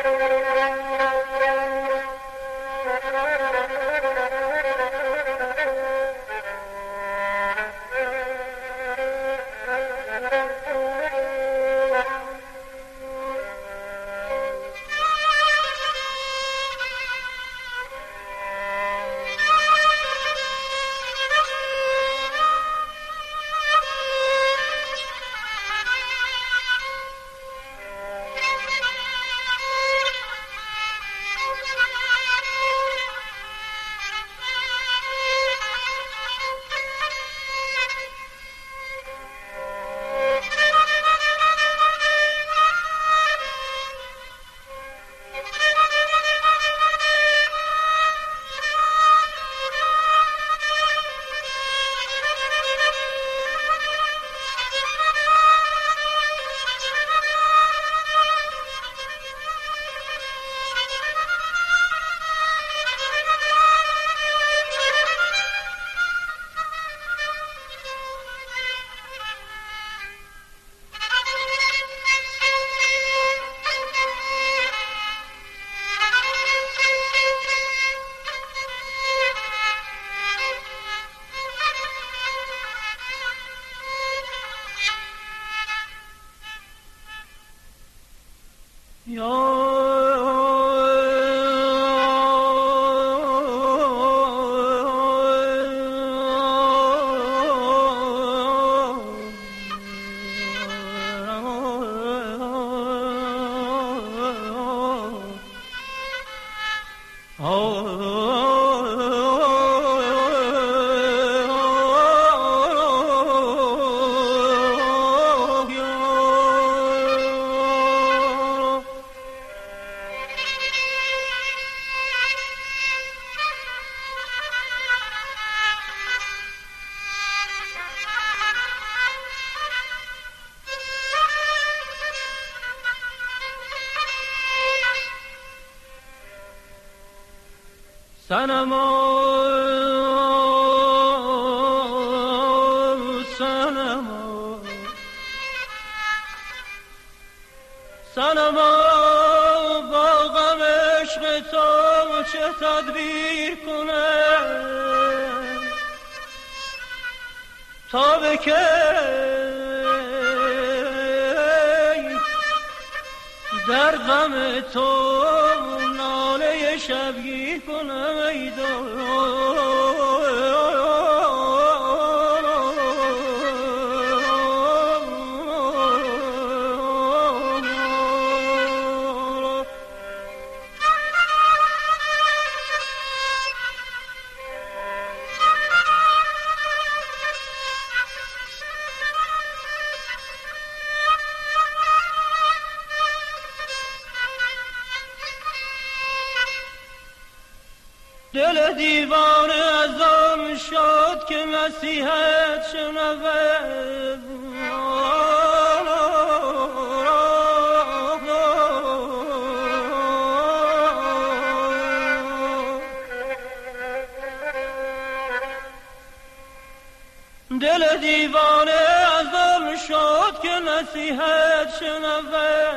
صنما صنما صنما با غم عشق تو چه تدبیر کنه تا به کی در غم تو ناله شبگیر کنم ای دل دیوانه از آن شد که نصیحت شنوه دل دیوانه از آن شد که نصیحت شنوه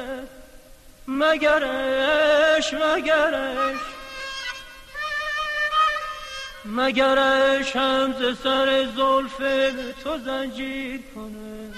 مگرش مگرش هم ز سر زلف تو زنجیر کنه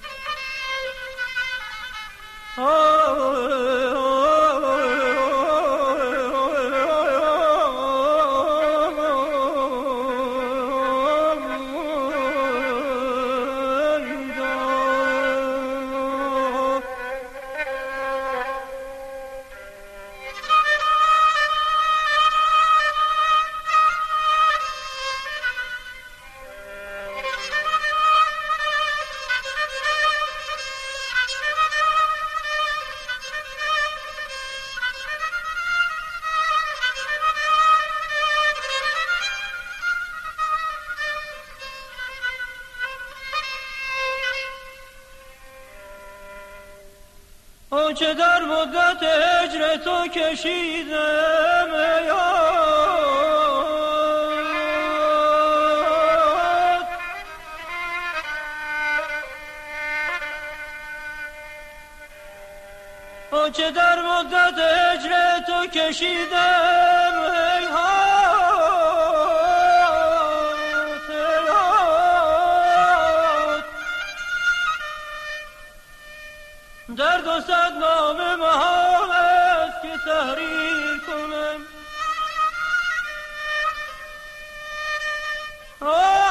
آنچه در مدت هجر تو کشیدم آنچه در مدت هجر تو کشیدم در 200 نامه محال است که تحریر کنم.